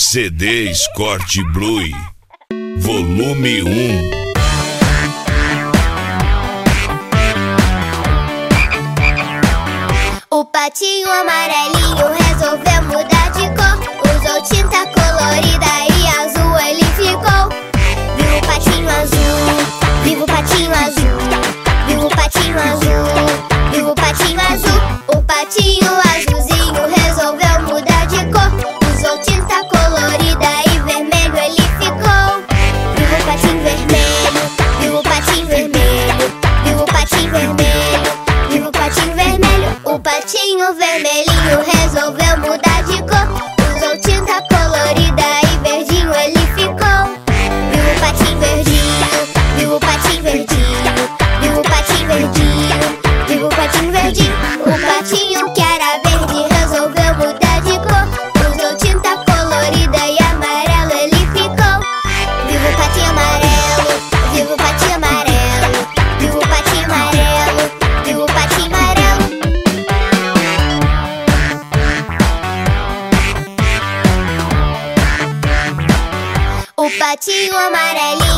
CD Escort Blue, volume 1. O patinho amarelinho resolveu mudar de cor. Usou tinta colorida e azul ele ficou. Viva o patinho azul, viva o patinho azul, viva o patinho azul, viva o patinho azul. O patinho azulzinho resolveu mudar de cor. Usou tinta colorida e vermelho ele ficou. Viva o patinho vermelho, viva o patinho vermelho, viva o patinho vermelho, viva o patinho vermelho. O patinho vermelhinho resolveu mudar de cor. Usou tinta colorida e verdinho ele ficou. Viva o patinho verdinho, viva o patinho verdinho, viva o patinho verdinho, viva o patinho verdinho. O patinho que era verde resolveu mudar de cor. Usou tinta colorida e amarelo ele ficou. Viva o patinho amarelo, viva o patinho amarelo, viva o patinho amarelo, viva o patinho amarelo. O patinho amarelinho